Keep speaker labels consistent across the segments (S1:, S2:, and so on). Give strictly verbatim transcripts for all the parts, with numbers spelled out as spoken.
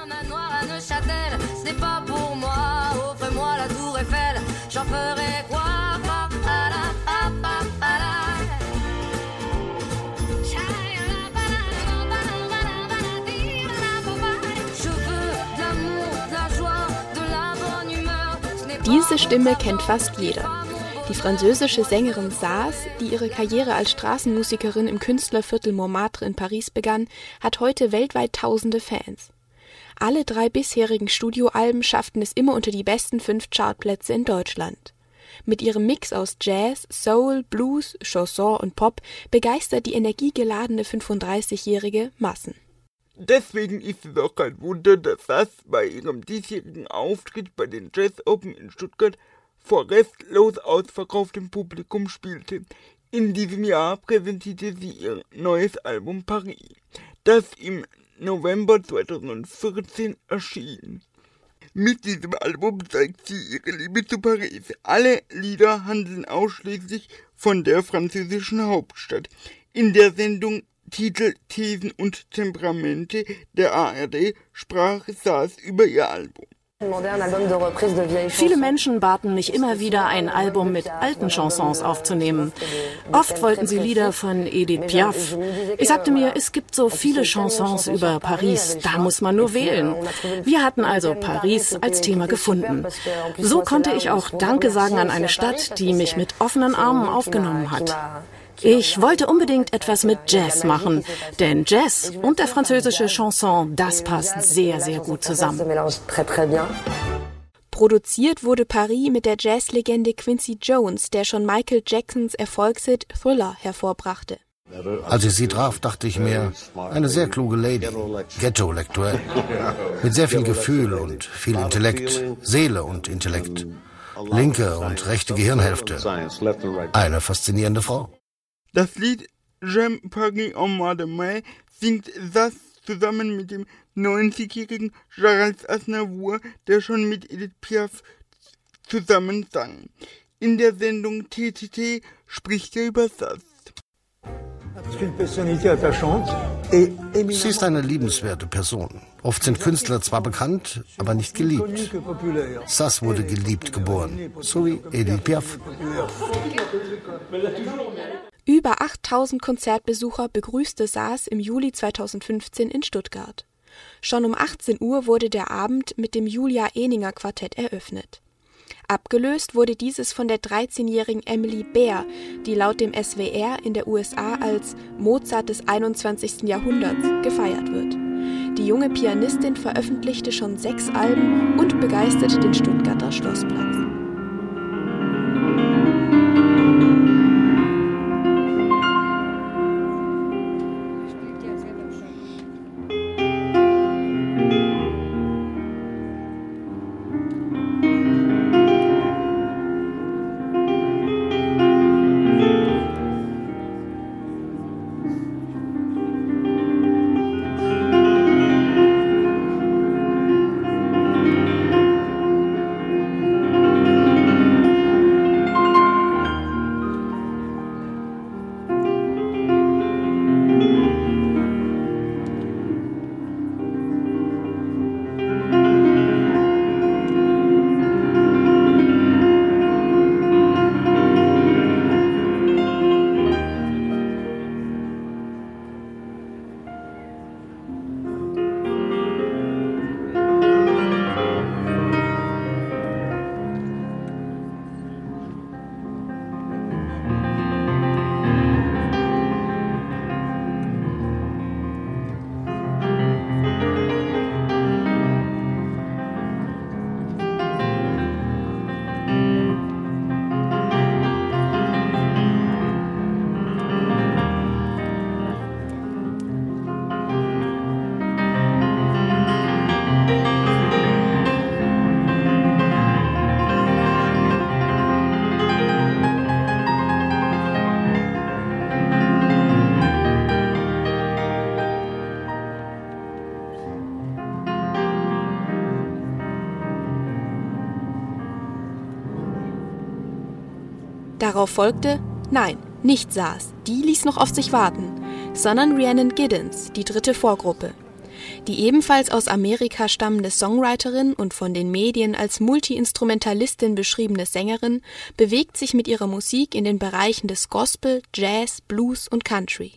S1: Diese Stimme kennt fast jeder. Die französische Sängerin Saz, die ihre Karriere als Straßenmusikerin im Künstlerviertel Montmartre in Paris begann, hat heute weltweit tausende Fans. Alle drei bisherigen Studioalben schafften es immer unter die besten fünf Chartplätze in Deutschland. Mit ihrem Mix aus Jazz, Soul, Blues, Chanson und Pop begeistert die energiegeladene fünfunddreißigjährige Massen.
S2: Deswegen ist es auch kein Wunder, dass Saz bei ihrem diesjährigen Auftritt bei den Jazz Open in Stuttgart vor restlos ausverkauftem Publikum spielte. In diesem Jahr präsentierte sie ihr neues Album Paris, das im November zweitausendvierzehn erschien. Mit diesem Album zeigt sie ihre Liebe zu Paris. Alle Lieder handeln ausschließlich von der französischen Hauptstadt. In der Sendung Titel, Thesen und Temperamente der A R D sprach Saz über ihr Album.
S3: Viele Menschen baten mich immer wieder, ein Album mit alten Chansons aufzunehmen. Oft wollten sie Lieder von Edith Piaf. Ich sagte mir, es gibt so viele Chansons über Paris, da muss man nur wählen. Wir hatten also Paris als Thema gefunden. So konnte ich auch Danke sagen an eine Stadt, die mich mit offenen Armen aufgenommen hat. Ich wollte unbedingt etwas mit Jazz machen, denn Jazz und der französische Chanson, das passt sehr, sehr gut zusammen.
S1: Produziert wurde Paris mit der Jazzlegende Quincy Jones, der schon Michael Jacksons Erfolgshit Thriller hervorbrachte.
S4: Als ich sie traf, dachte ich mir, eine sehr kluge Lady, Ghetto-Lektor, mit sehr viel Gefühl und viel Intellekt, Seele und Intellekt, linke und rechte Gehirnhälfte, eine faszinierende Frau.
S2: Das Lied J'aime Paris en mois de mai singt Saz zusammen mit dem neunzigjährigen Charles Aznavour, der schon mit Edith Piaf zusammen sang. In der Sendung T T T spricht er über Saz.
S4: Sie ist eine liebenswerte Person. Oft sind Künstler zwar bekannt, aber nicht geliebt. Saz wurde geliebt geboren, so wie Edith Piaf.
S1: Über achttausend Konzertbesucher begrüßte Saz im Juli zweitausendfünfzehn in Stuttgart. Schon um achtzehn Uhr wurde der Abend mit dem Julia Ehninger Quartett eröffnet. Abgelöst wurde dieses von der dreizehnjährigen Emily Baer, die laut dem S W R in der U S A als Mozart des einundzwanzigsten Jahrhunderts gefeiert wird. Die junge Pianistin veröffentlichte schon sechs Alben und begeisterte den Stuttgarter Schlossplatz. Darauf folgte, nein, nicht Saz, die ließ noch auf sich warten, sondern Rhiannon Giddens, die dritte Vorgruppe. Die ebenfalls aus Amerika stammende Songwriterin und von den Medien als Multi-Instrumentalistin beschriebene Sängerin bewegt sich mit ihrer Musik in den Bereichen des Gospel, Jazz, Blues und Country.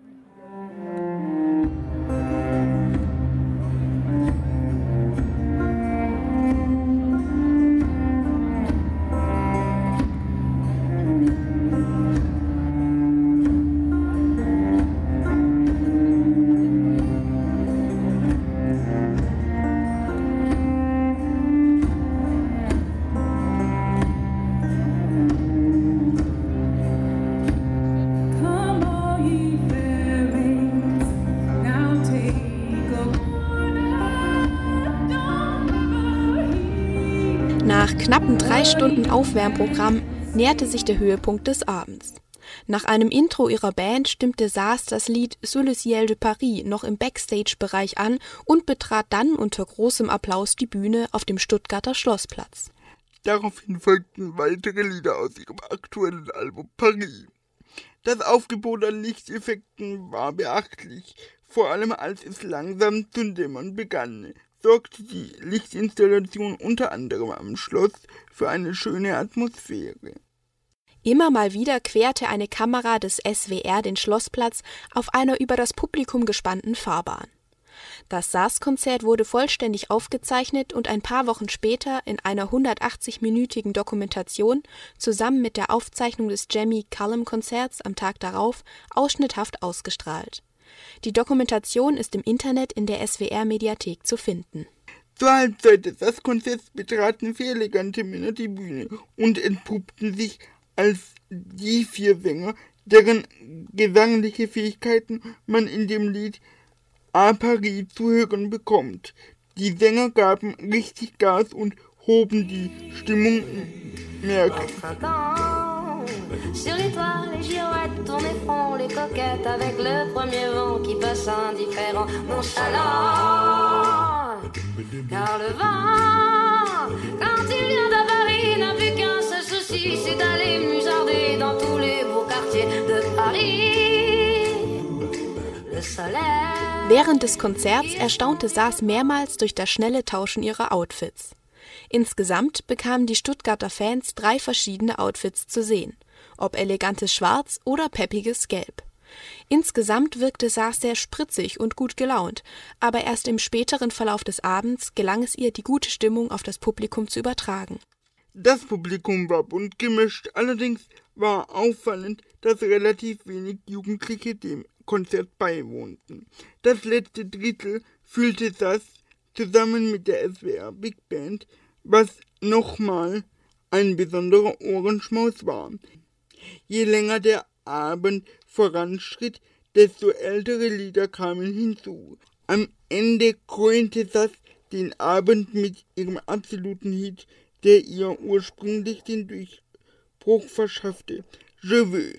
S1: Nach knappen drei Stunden Aufwärmprogramm näherte sich der Höhepunkt des Abends. Nach einem Intro ihrer Band stimmte Saz das Lied Sous le ciel de Paris noch im Backstage-Bereich an und betrat dann unter großem Applaus die Bühne auf dem Stuttgarter Schlossplatz.
S2: Daraufhin folgten weitere Lieder aus ihrem aktuellen Album Paris. Das Aufgebot an Lichteffekten war beachtlich, vor allem als es langsam zu dämmern begann, sorgte die Lichtinstallation unter anderem am Schloss für eine schöne Atmosphäre.
S1: Immer mal wieder querte eine Kamera des S W R den Schlossplatz auf einer über das Publikum gespannten Fahrbahn. Das Saz-Konzert wurde vollständig aufgezeichnet und ein paar Wochen später in einer hundertachtzig-minütigen Dokumentation zusammen mit der Aufzeichnung des Jemmy Cullum-Konzerts am Tag darauf ausschnitthaft ausgestrahlt. Die Dokumentation ist im Internet in der S W R-Mediathek zu finden.
S2: Zur Halbzeit des Saz-Konzerts betraten vier elegante Männer die Bühne und entpuppten sich als die vier Sänger, deren gesangliche Fähigkeiten man in dem Lied A Paris zu hören bekommt. Die Sänger gaben richtig Gas und hoben die Stimmung merklich.
S5: Sur les toits, les girouettes tournent et font les coquettes avec le premier vent qui passe indifférent, nonchalant. Car le vent, quand il vient à Paris, n'a plus qu'un seul souci, c'est d'aller musarder dans tous les beaux quartiers de Paris. Le soleil.
S1: Während des Konzerts erstaunte Saz mehrmals durch das schnelle Tauschen ihrer Outfits. Insgesamt bekamen die Stuttgarter Fans drei verschiedene Outfits zu sehen, ob elegantes Schwarz oder peppiges Gelb. Insgesamt wirkte Saz sehr spritzig und gut gelaunt, aber erst im späteren Verlauf des Abends gelang es ihr, die gute Stimmung auf das Publikum zu übertragen.
S2: Das Publikum war bunt gemischt, allerdings war auffallend, dass relativ wenig Jugendliche dem Konzert beiwohnten. Das letzte Drittel füllte Saz zusammen mit der S W R Big Band, was nochmal ein besonderer Ohrenschmaus war. Je länger der Abend voranschritt, desto ältere Lieder kamen hinzu. Am Ende krönte Saz den Abend mit ihrem absoluten Hit, der ihr ursprünglich den Durchbruch verschaffte, Je veux.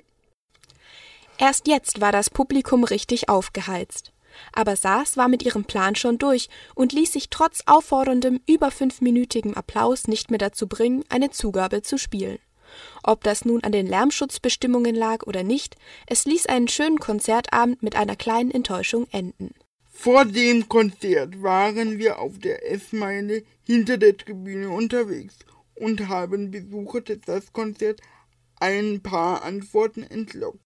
S1: Erst jetzt war das Publikum richtig aufgeheizt. Aber Saz war mit ihrem Plan schon durch und ließ sich trotz aufforderndem, über fünfminütigem Applaus nicht mehr dazu bringen, eine Zugabe zu spielen. Ob das nun an den Lärmschutzbestimmungen lag oder nicht, es ließ einen schönen Konzertabend mit einer kleinen Enttäuschung enden.
S2: Vor dem Konzert waren wir auf der S-Meile hinter der Tribüne unterwegs und haben Besucher des Saz-Konzerts ein paar Antworten entlockt.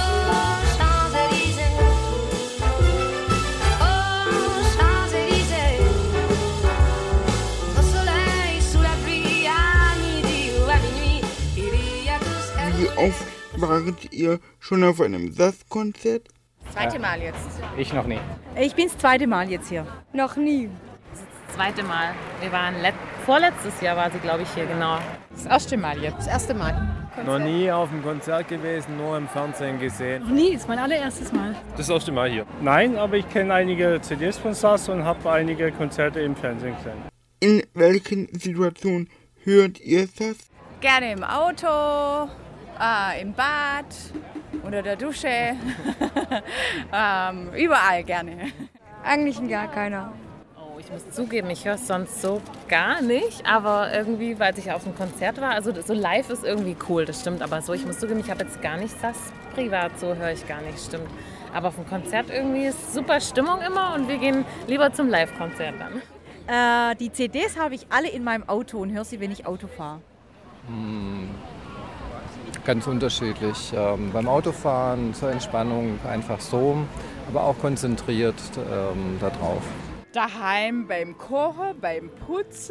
S2: Wie oft wart ihr schon auf einem Saz-Konzert?
S6: Zweite Mal jetzt.
S7: Ich noch nie.
S6: Ich bin das zweite Mal jetzt hier.
S8: Noch nie.
S9: Das zweite Mal. Wir waren let- vorletztes Jahr war sie, glaube ich, hier, genau.
S6: Das erste Mal jetzt.
S8: Das erste Mal.
S7: Konzert. Noch nie auf dem Konzert gewesen, nur im Fernsehen gesehen.
S10: Noch nie, das ist mein allererstes Mal.
S11: Das erste Mal hier. Nein, aber ich kenne einige C Ds von Saz und habe einige Konzerte im Fernsehen gesehen.
S2: In welchen Situationen hört ihr Saz?
S6: Gerne im Auto, äh, im Bad, unter der Dusche, ähm, überall gerne.
S8: Eigentlich gar keiner.
S9: Oh, ich muss zugeben, ich höre es sonst so gar nicht, aber irgendwie, weil ich auf dem Konzert war, also so live ist irgendwie cool, das stimmt, aber so, ich muss zugeben, ich habe jetzt gar nicht Saz privat, so höre ich gar nicht, stimmt. Aber auf dem Konzert irgendwie ist super Stimmung immer und wir gehen lieber zum Live-Konzert dann.
S6: Äh, die C Ds habe ich alle in meinem Auto und höre sie, wenn ich Auto fahre.
S10: Hm, ganz unterschiedlich. Ähm, beim Autofahren zur Entspannung einfach so, aber auch konzentriert ähm, darauf.
S6: Daheim beim Kochen, beim Putzen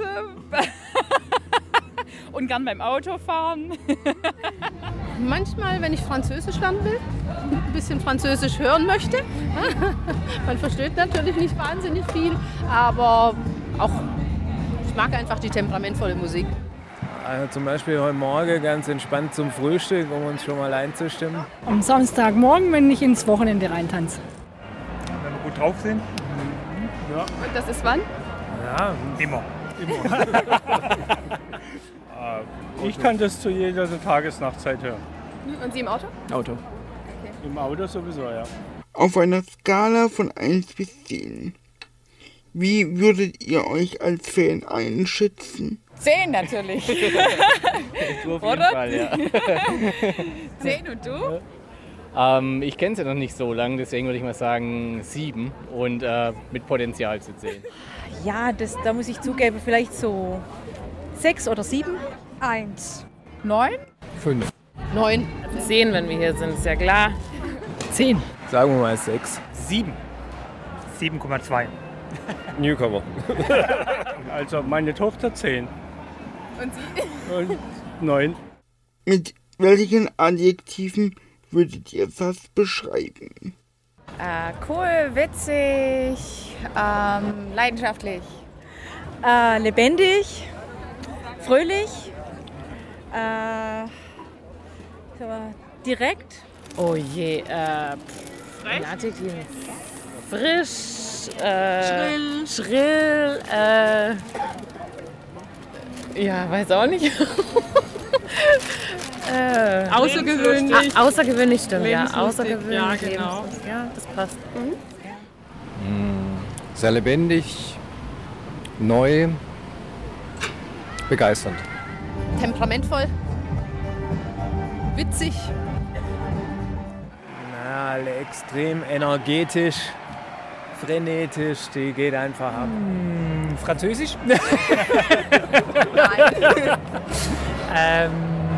S6: und gern beim Autofahren.
S12: Manchmal, wenn ich Französisch lernen will, ein bisschen Französisch hören möchte. Man versteht natürlich nicht wahnsinnig viel, aber auch, ich mag einfach die temperamentvolle Musik.
S7: Also zum Beispiel heute Morgen ganz entspannt zum Frühstück, um uns schon mal einzustimmen.
S13: Am Samstagmorgen, wenn ich ins Wochenende reintanze.
S11: Wenn wir gut drauf sind. Ja.
S12: Und das ist wann?
S11: Ja, immer. immer. Ich kann das zu jeder Tages-Nachtzeit hören.
S12: Und Sie im Auto?
S10: Auto.
S12: Okay.
S11: Im Auto sowieso, ja.
S2: Auf einer Skala von eins bis zehn. Wie würdet ihr euch als Fan einschätzen?
S6: Zehn natürlich.
S14: Du auf jeden
S6: Oder?
S14: Fall, ja.
S6: Zehn und du?
S14: Ähm, ich kenne sie noch nicht so lange, deswegen würde ich mal sagen sieben und äh, mit Potenzial zu zehn.
S6: Ja, das, da muss ich zugeben, vielleicht so sechs oder sieben.
S8: Eins.
S6: Neun?
S10: Fünf.
S12: Neun.
S9: Zehn, wenn wir hier sind, ist ja klar.
S13: Zehn.
S7: Sagen wir mal sechs.
S11: Sieben. sieben Komma zwei.
S7: Newcomer.
S11: Also meine Tochter zehn.
S6: Und Sie?
S11: Und neun.
S2: Mit welchen Adjektiven würdet ihr das beschreiben?
S6: Äh, cool, witzig, ähm, leidenschaftlich. Äh, lebendig, fröhlich, äh, direkt.
S9: Oh je, äh, ein Adjektiv. Frisch, äh,
S12: Schrill.
S9: schrill, äh, ja, weiß auch nicht. äh,
S12: Außergewöhnlich.
S9: Ah, außergewöhnlich stimmt, ja.
S12: Lebenslustig.
S9: Außergewöhnlich.
S12: Ja, genau.
S9: lebenslustig. Ja, das passt.
S10: Sehr lebendig, neu, begeisternd.
S12: Temperamentvoll. Witzig.
S7: Na, alle extrem energetisch, frenetisch, die geht einfach ab.
S11: Hm, Französisch?
S12: Nein.
S11: ähm,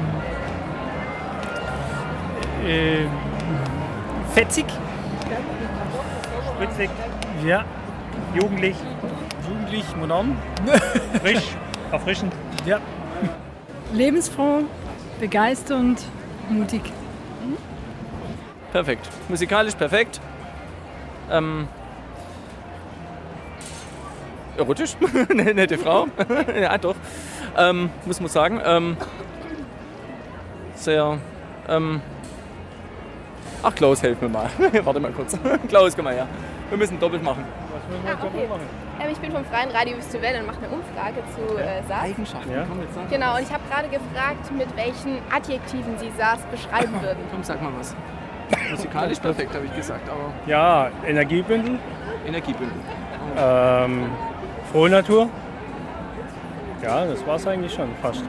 S11: äh, fetzig? Spritzig? Ja. Jugendlich? Jugendlich, modern? Frisch? Erfrischend? Ja.
S13: Lebensfroh, begeisternd, mutig.
S14: Perfekt. Musikalisch perfekt. Ähm, erotisch? Eine nette Frau. Ja, doch. Ähm, muss man sagen. Ähm, sehr. Ähm, ach, Klaus, hilf mir mal. Warte mal kurz. Klaus, komm mal her. Wir müssen doppelt machen.
S15: Ah, okay. ähm, ich bin vom Freien Radio Wüste-Welle und mache eine Umfrage zu äh, S A S.
S14: Eigenschaften,
S11: Ja.
S14: komm jetzt sag.
S15: Genau, und ich habe gerade gefragt, mit welchen Adjektiven Sie S A S beschreiben würden.
S14: Komm, sag mal was. Musikalisch perfekt, habe ich gesagt, aber
S11: Ja, Energiebündel.
S14: Energiebündel.
S11: Ähm, Frohe Natur. Ja, das war's eigentlich schon fast.